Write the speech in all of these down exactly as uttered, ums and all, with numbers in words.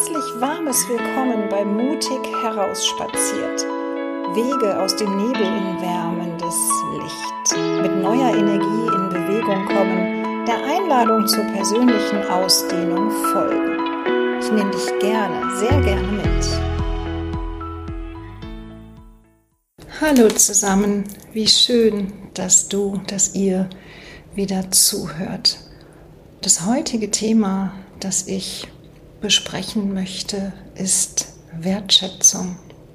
herzlich warmes Willkommen bei Mutig herausspaziert. Wege aus dem Nebel in wärmendes Licht. Mit neuer Energie in Bewegung kommen, der Einladung zur persönlichen Ausdehnung folgen. Ich nehme dich gerne, sehr gerne mit. Hallo zusammen, wie schön, dass du, dass ihr wieder zuhört. Das heutige Thema, das ich besprechen möchte, ist Wertschätzung.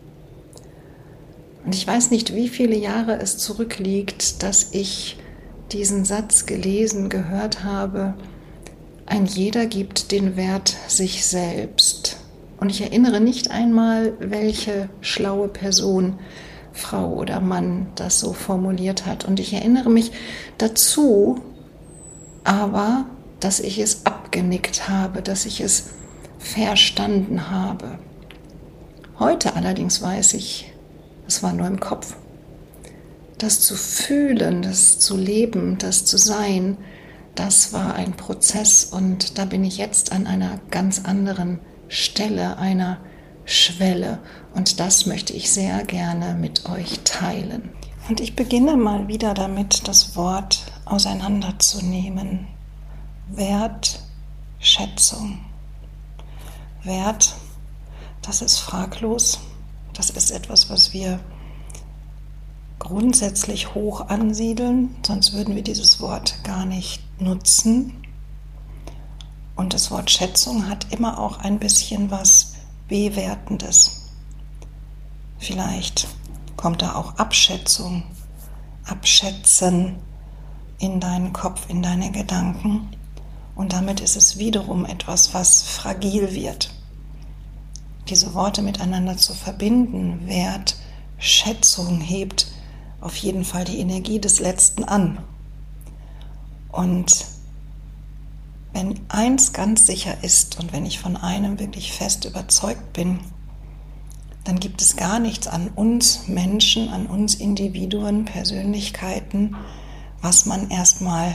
Und ich weiß nicht, wie viele Jahre es zurückliegt, dass ich diesen Satz gelesen, gehört habe: Ein jeder gibt den Wert sich selbst. Und ich erinnere nicht einmal, welche schlaue Person, Frau oder Mann, das so formuliert hat. Und ich erinnere mich dazu, aber, dass ich es abgenickt habe, dass ich es verstanden habe. Heute allerdings weiß ich, es war nur im Kopf. Das zu fühlen, das zu leben, das zu sein, das war ein Prozess und da bin ich jetzt an einer ganz anderen Stelle, einer Schwelle und das möchte ich sehr gerne mit euch teilen. Und ich beginne mal wieder damit, das Wort auseinanderzunehmen. Wertschätzung. Wert, das ist fraglos, das ist etwas, was wir grundsätzlich hoch ansiedeln, sonst würden wir dieses Wort gar nicht nutzen. Und das Wort Schätzung hat immer auch ein bisschen was Bewertendes. Vielleicht kommt da auch Abschätzung, Abschätzen in deinen Kopf, in deine Gedanken. Und damit ist es wiederum etwas, was fragil wird. Diese Worte miteinander zu verbinden, Wertschätzung, hebt auf jeden Fall die Energie des Letzten an. Und wenn eins ganz sicher ist und wenn ich von einem wirklich fest überzeugt bin, dann gibt es gar nichts an uns Menschen, an uns Individuen, Persönlichkeiten, was man erstmal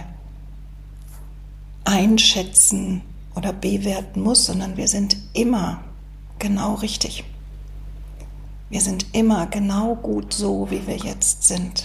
einschätzen oder bewerten muss, sondern wir sind immer genau richtig. Wir sind immer genau gut so, wie wir jetzt sind.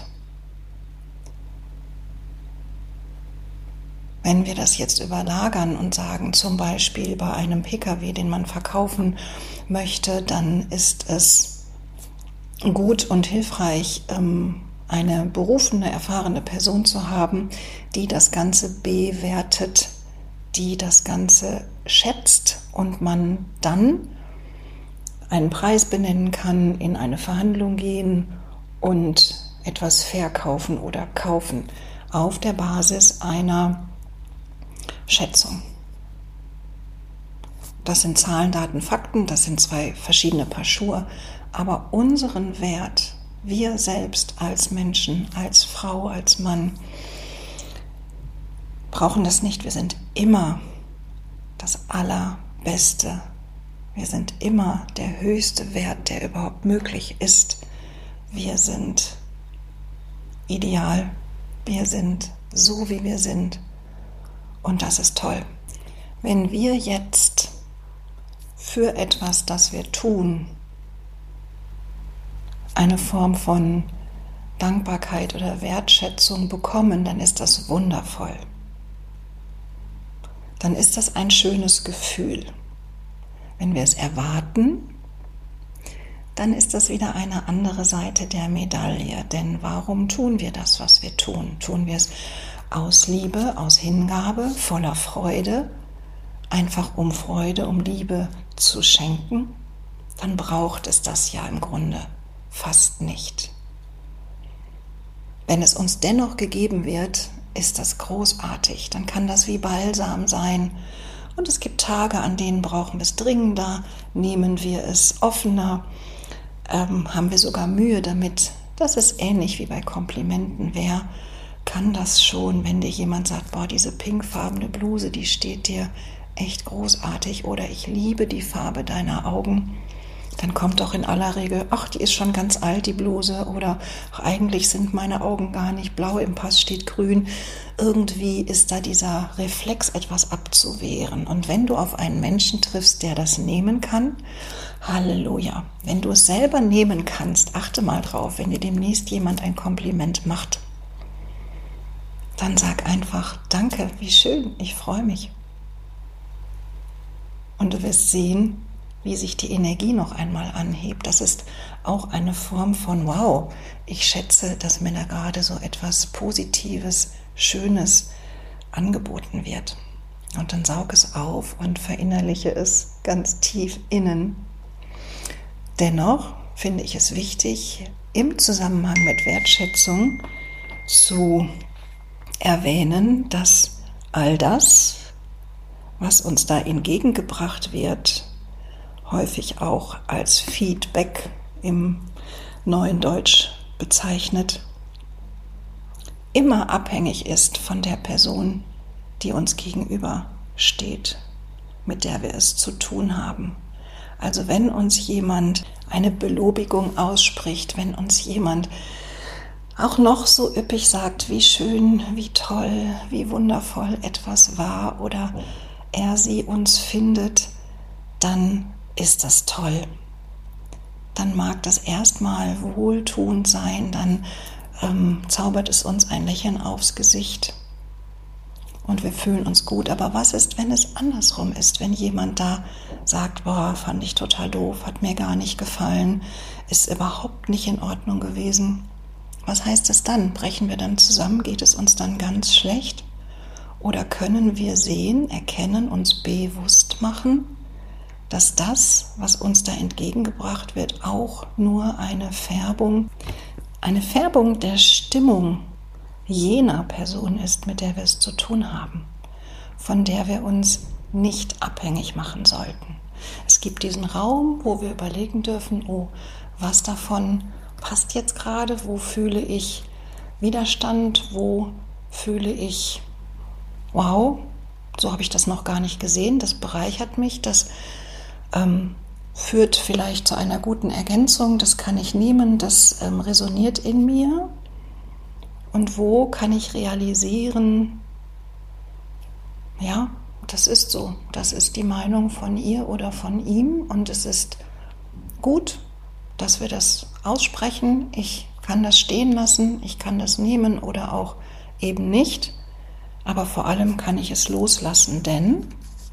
Wenn wir das jetzt überlagern und sagen, zum Beispiel bei einem Pkw, den man verkaufen möchte, dann ist es gut und hilfreich, eine berufene, erfahrene Person zu haben, die das Ganze bewertet, die das Ganze schätzt und man dann einen Preis benennen kann, in eine Verhandlung gehen und etwas verkaufen oder kaufen auf der Basis einer Schätzung. Das sind Zahlen, Daten, Fakten, das sind zwei verschiedene Paar Schuhe, aber unseren Wert, wir selbst als Menschen, als Frau, als Mann, brauchen das nicht. Wir sind immer das Allerbeste. Wir sind immer der höchste Wert, der überhaupt möglich ist. Wir sind ideal. Wir sind so, wie wir sind. Und das ist toll. Wenn wir jetzt für etwas, das wir tun, eine Form von Dankbarkeit oder Wertschätzung bekommen, dann ist das wundervoll. Dann ist das ein schönes Gefühl. Wenn wir es erwarten, dann ist das wieder eine andere Seite der Medaille. Denn warum tun wir das, was wir tun? Tun wir es aus Liebe, aus Hingabe, voller Freude, einfach um Freude, um Liebe zu schenken? Dann braucht es das ja im Grunde fast nicht. Wenn es uns dennoch gegeben wird, ist das großartig. Dann kann das wie Balsam sein. Und es gibt Tage, an denen brauchen wir es dringender, nehmen wir es offener, ähm, haben wir sogar Mühe damit. Das ist ähnlich wie bei Komplimenten. Wer kann das schon, wenn dir jemand sagt, boah, diese pinkfarbene Bluse, die steht dir echt großartig oder ich liebe die Farbe deiner Augen. dann kommt doch in aller Regel, ach, die ist schon ganz alt, die Bluse, oder ach, eigentlich sind meine Augen gar nicht blau, im Pass steht grün. Irgendwie ist da dieser Reflex, etwas abzuwehren. Und wenn du auf einen Menschen triffst, der das nehmen kann, Halleluja. Wenn du es selber nehmen kannst, achte mal drauf, wenn dir demnächst jemand ein Kompliment macht, dann sag einfach, danke, wie schön, ich freue mich. Und du wirst sehen, wie sich die Energie noch einmal anhebt. Das ist auch eine Form von, wow, ich schätze, dass mir da gerade so etwas Positives, Schönes angeboten wird. Und dann saug es auf und verinnerliche es ganz tief innen. Dennoch finde ich es wichtig, im Zusammenhang mit Wertschätzung zu erwähnen, dass all das, was uns da entgegengebracht wird, häufig auch als Feedback im neuen Deutsch bezeichnet, immer abhängig ist von der Person, die uns gegenüber steht, mit der wir es zu tun haben. Also wenn uns jemand eine Belobigung ausspricht, wenn uns jemand auch noch so üppig sagt, wie schön, wie toll, wie wundervoll etwas war oder er sie uns findet, dann ist das toll. Dann mag das erstmal wohltuend sein, dann ähm, zaubert es uns ein Lächeln aufs Gesicht und wir fühlen uns gut. Aber was ist, wenn es andersrum ist, wenn jemand da sagt, boah, fand ich total doof, hat mir gar nicht gefallen, ist überhaupt nicht in Ordnung gewesen? Was heißt es dann? Brechen wir dann zusammen? Geht es uns dann ganz schlecht? Oder können wir sehen, erkennen, uns bewusst machen, dass das, was uns da entgegengebracht wird, auch nur eine Färbung, eine Färbung der Stimmung jener Person ist, mit der wir es zu tun haben, von der wir uns nicht abhängig machen sollten. Es gibt diesen Raum, wo wir überlegen dürfen, oh, was davon passt jetzt gerade, wo fühle ich Widerstand, wo fühle ich, wow, so habe ich das noch gar nicht gesehen, das bereichert mich, das ähm, führt vielleicht zu einer guten Ergänzung, das kann ich nehmen, das ähm, resoniert in mir. Und wo kann ich realisieren, ja, das ist so, das ist die Meinung von ihr oder von ihm und es ist gut, dass wir das aussprechen. Ich kann das stehen lassen, ich kann das nehmen oder auch eben nicht, aber vor allem kann ich es loslassen, denn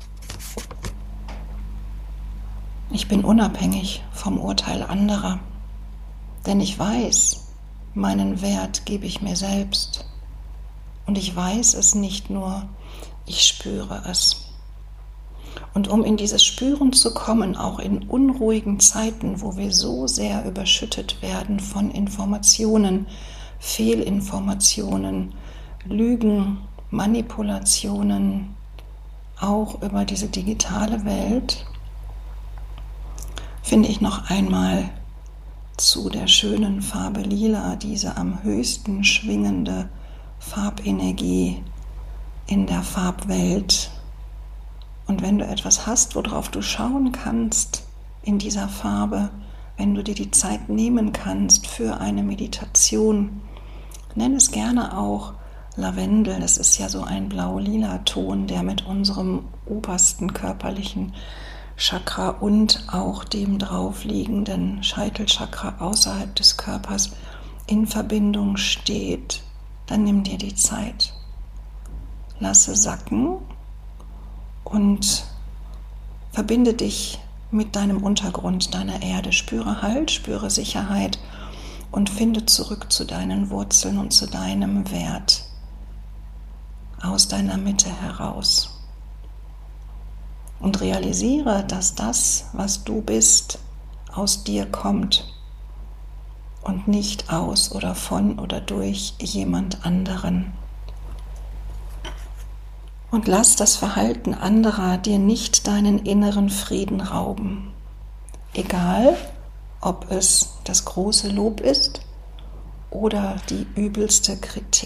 ich bin unabhängig vom Urteil anderer, denn ich weiß, meinen Wert gebe ich mir selbst und ich weiß es nicht nur, ich spüre es. Und um in dieses Spüren zu kommen, auch in unruhigen Zeiten, wo wir so sehr überschüttet werden von Informationen, Fehlinformationen, Lügen, Manipulationen, auch über diese digitale Welt, finde ich noch einmal zu der schönen Farbe Lila, diese am höchsten schwingende Farbenergie in der Farbwelt. Und wenn du etwas hast, worauf du schauen kannst in dieser Farbe, wenn du dir die Zeit nehmen kannst für eine Meditation, nenn es gerne auch Lavendel. Das ist ja so ein blau-lila Ton, der mit unserem obersten körperlichen Chakra und auch dem draufliegenden Scheitelchakra außerhalb des Körpers in Verbindung steht. Dann nimm dir die Zeit, lasse sacken und verbinde dich mit deinem Untergrund, deiner Erde. Spüre Halt, spüre Sicherheit und finde zurück zu deinen Wurzeln und zu deinem Wert aus deiner Mitte heraus. Und realisiere, dass das, was du bist, aus dir kommt und nicht aus oder von oder durch jemand anderen. Und lass das Verhalten anderer dir nicht deinen inneren Frieden rauben. Egal, ob es das große Lob ist oder die übelste Kritik.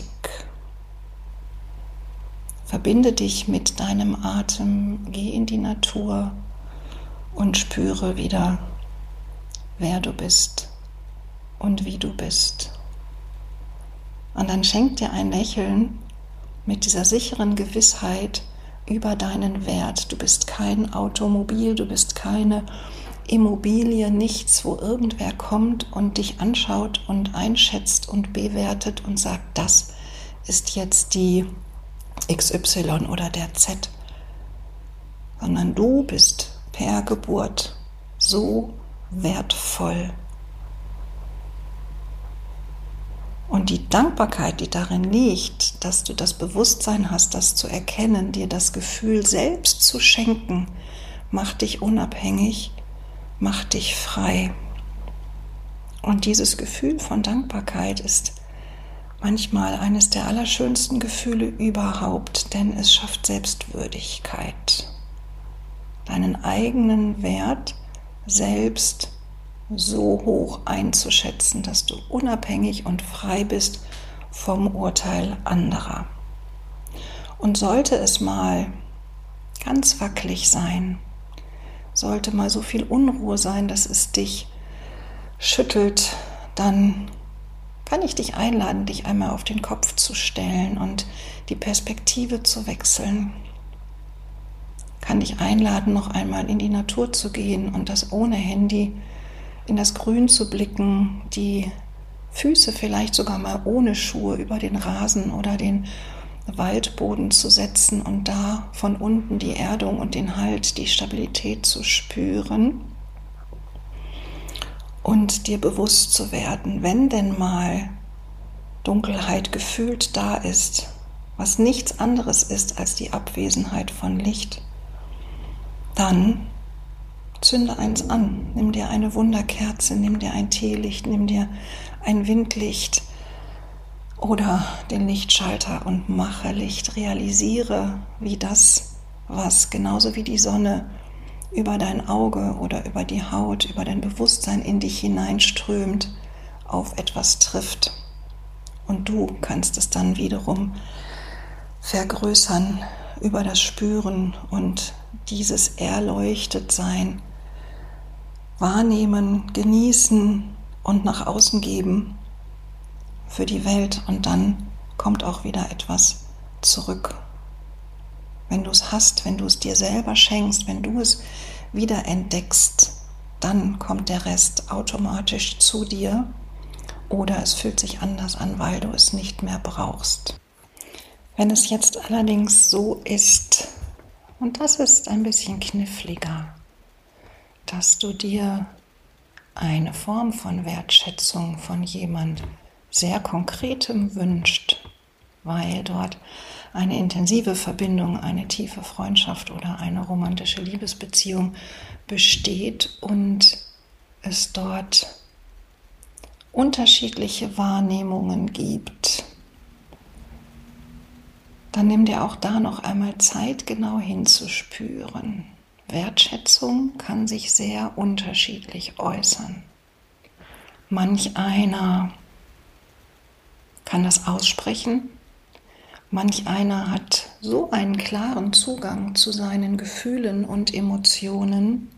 Verbinde dich mit deinem Atem, geh in die Natur und spüre wieder wer du bist und wie du bist. Und dann schenkt dir ein Lächeln mit dieser sicheren Gewissheit über deinen Wert. Du bist kein Automobil, du bist keine Immobilie, nichts, wo irgendwer kommt und dich anschaut und einschätzt und bewertet und sagt, das ist jetzt die X Y oder der Z, sondern du bist per Geburt so wertvoll. Und die Dankbarkeit, die darin liegt, dass du das Bewusstsein hast, das zu erkennen, dir das Gefühl selbst zu schenken, macht dich unabhängig, macht dich frei. Und dieses Gefühl von Dankbarkeit ist manchmal eines der allerschönsten Gefühle überhaupt, denn es schafft Selbstwürdigkeit. Deinen eigenen Wert selbst so hoch einzuschätzen, dass du unabhängig und frei bist vom Urteil anderer. Und sollte es mal ganz wackelig sein, sollte mal so viel Unruhe sein, dass es dich schüttelt, dann kann ich dich einladen, dich einmal auf den Kopf zu stellen und die Perspektive zu wechseln. Kann dich einladen, noch einmal in die Natur zu gehen und das ohne Handy in das Grün zu blicken, die Füße vielleicht sogar mal ohne Schuhe über den Rasen oder den Waldboden zu setzen und da von unten die Erdung und den Halt, die Stabilität zu spüren und dir bewusst zu werden, wenn denn mal Dunkelheit gefühlt da ist, was nichts anderes ist als die Abwesenheit von Licht, dann zünde eins an, nimm dir eine Wunderkerze, nimm dir ein Teelicht, nimm dir ein Windlicht oder den Lichtschalter und mache Licht. Realisiere, wie das, was genauso wie die Sonne über dein Auge oder über die Haut, über dein Bewusstsein in dich hineinströmt, auf etwas trifft. Und du kannst es dann wiederum vergrößern über das Spüren und dieses Erleuchtetsein wahrnehmen, genießen und nach außen geben für die Welt. Und dann kommt auch wieder etwas zurück. Wenn du es hast, wenn du es dir selber schenkst, wenn du es wieder entdeckst, dann kommt der Rest automatisch zu dir oder es fühlt sich anders an, weil du es nicht mehr brauchst. Wenn es jetzt allerdings so ist, und das ist ein bisschen kniffliger, dass du dir eine Form von Wertschätzung von jemand sehr Konkretem wünscht, weil dort eine intensive Verbindung, eine tiefe Freundschaft oder eine romantische Liebesbeziehung besteht und es dort unterschiedliche Wahrnehmungen gibt, dann nimm dir auch da noch einmal Zeit, genau hinzuspüren. Wertschätzung kann sich sehr unterschiedlich äußern. Manch einer kann das aussprechen, manch einer hat so einen klaren Zugang zu seinen Gefühlen und Emotionen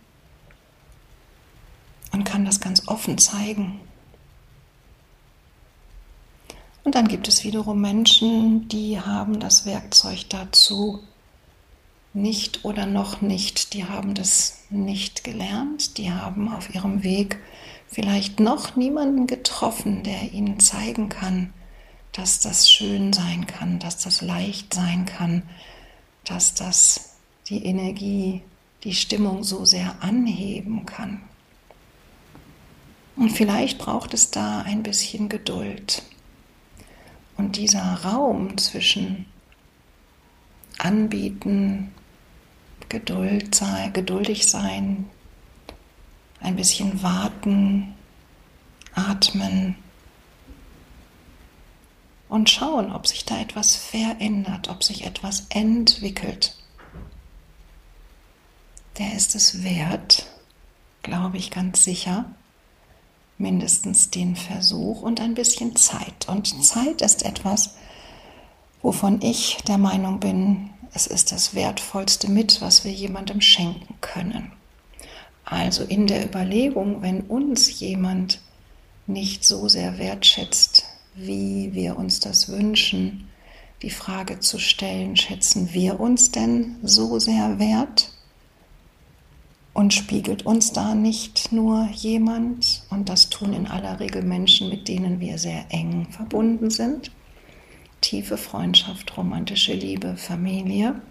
und kann das ganz offen zeigen. Und dann gibt es wiederum Menschen, die haben das Werkzeug dazu nicht oder noch nicht. Die haben das nicht gelernt. Die haben auf ihrem Weg vielleicht noch niemanden getroffen, der ihnen zeigen kann, dass das schön sein kann, dass das leicht sein kann, dass das die Energie, die Stimmung so sehr anheben kann. Und vielleicht braucht es da ein bisschen Geduld. Und dieser Raum zwischen Anbieten, Geduld sein, geduldig sein, ein bisschen warten, atmen und schauen, ob sich da etwas verändert, ob sich etwas entwickelt. Der ist es wert, glaube ich ganz sicher, mindestens den Versuch und ein bisschen Zeit. Und Zeit ist etwas, wovon ich der Meinung bin, es ist das Wertvollste mit, was wir jemandem schenken können. Also in der Überlegung, wenn uns jemand nicht so sehr wertschätzt, wie wir uns das wünschen, die Frage zu stellen, schätzen wir uns denn so sehr wert? Und spiegelt uns da nicht nur jemand, und das tun in aller Regel Menschen, mit denen wir sehr eng verbunden sind, tiefe Freundschaft, romantische Liebe, Familie,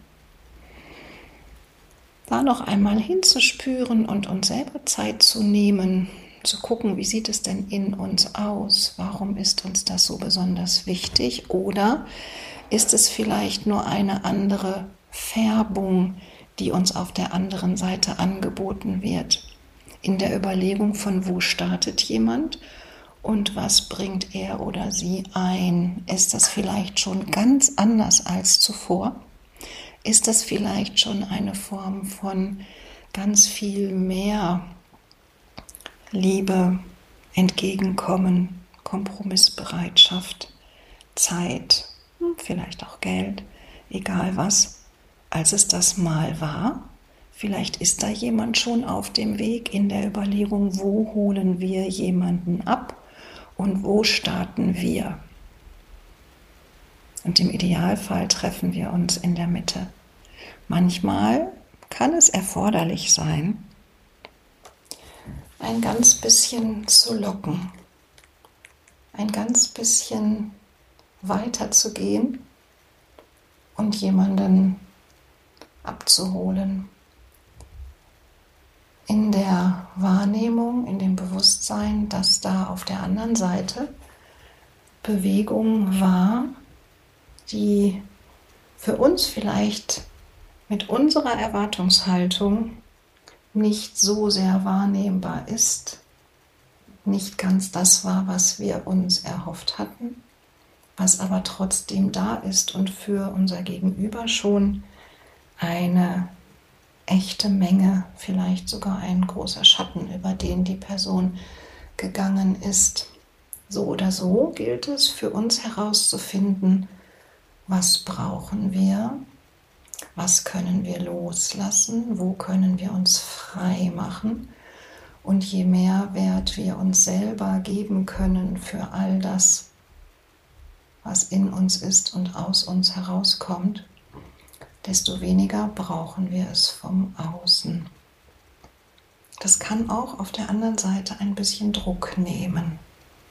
da noch einmal hinzuspüren und uns selber Zeit zu nehmen, zu gucken, wie sieht es denn in uns aus? Warum ist uns das so besonders wichtig? Oder ist es vielleicht nur eine andere Färbung, die uns auf der anderen Seite angeboten wird? In der Überlegung von, wo startet jemand und was bringt er oder sie ein? Ist das vielleicht schon ganz anders als zuvor? Ist das vielleicht schon eine Form von ganz viel mehr Liebe, Entgegenkommen, Kompromissbereitschaft, Zeit, vielleicht auch Geld, egal was, als es das mal war? Vielleicht ist da jemand schon auf dem Weg in der Überlegung, wo holen wir jemanden ab und wo starten wir? Und im Idealfall treffen wir uns in der Mitte. Manchmal kann es erforderlich sein, ein ganz bisschen zu locken, ein ganz bisschen weiter zu gehen und jemanden abzuholen. In der Wahrnehmung, in dem Bewusstsein, dass da auf der anderen Seite Bewegung war, die für uns vielleicht mit unserer Erwartungshaltung nicht so sehr wahrnehmbar ist, nicht ganz das war, was wir uns erhofft hatten, was aber trotzdem da ist und für unser Gegenüber schon eine echte Menge, vielleicht sogar ein großer Schatten, über den die Person gegangen ist. So oder so gilt es für uns herauszufinden, was brauchen wir, was können wir loslassen, wo können wir uns frei machen. Und je mehr Wert wir uns selber geben können für all das, was in uns ist und aus uns herauskommt, desto weniger brauchen wir es vom Außen. Das kann auch auf der anderen Seite ein bisschen Druck nehmen.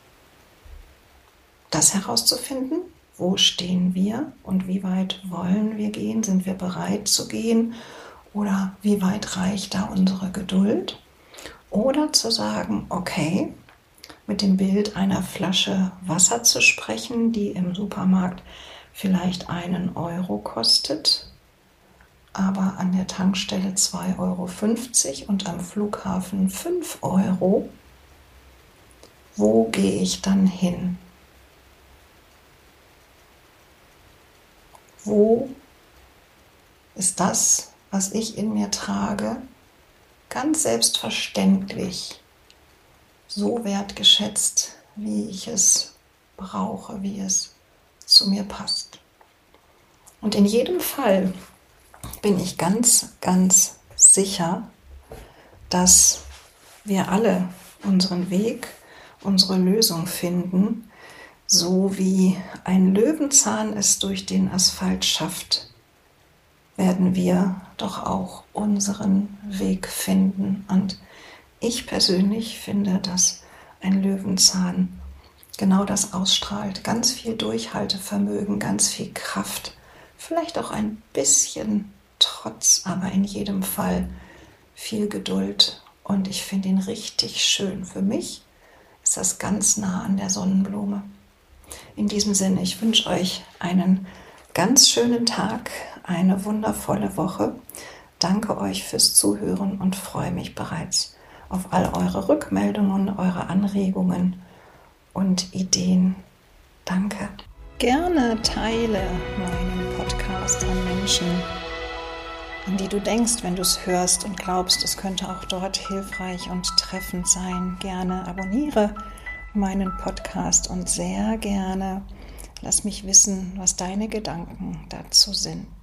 Das herauszufinden, wo stehen wir und wie weit wollen wir gehen, sind wir bereit zu gehen oder wie weit reicht da unsere Geduld? Oder zu sagen, okay, mit dem Bild einer Flasche Wasser zu sprechen, die im Supermarkt vielleicht einen Euro kostet, aber an der Tankstelle zwei Euro fünfzig und am Flughafen fünf Euro. Wo gehe ich dann hin? Wo ist das, was ich in mir trage, ganz selbstverständlich so wertgeschätzt, wie ich es brauche, wie es zu mir passt? Und in jedem Fall bin ich ganz, ganz sicher, dass wir alle unseren Weg, unsere Lösung finden, so wie ein Löwenzahn es durch den Asphalt schafft, werden wir doch auch unseren Weg finden. Und ich persönlich finde, dass ein Löwenzahn genau das ausstrahlt. Ganz viel Durchhaltevermögen, ganz viel Kraft, vielleicht auch ein bisschen Trotz, aber in jedem Fall viel Geduld. Und ich finde ihn richtig schön. Für mich ist das ganz nah an der Sonnenblume. In diesem Sinne, ich wünsche euch einen ganz schönen Tag, eine wundervolle Woche. Danke euch fürs Zuhören und freue mich bereits auf all eure Rückmeldungen, eure Anregungen und Ideen. Danke. Gerne teile meinen Podcast an Menschen, an die du denkst, wenn du es hörst und glaubst, es könnte auch dort hilfreich und treffend sein. Gerne abonniere meinen Podcast und sehr gerne lass mich wissen, was deine Gedanken dazu sind.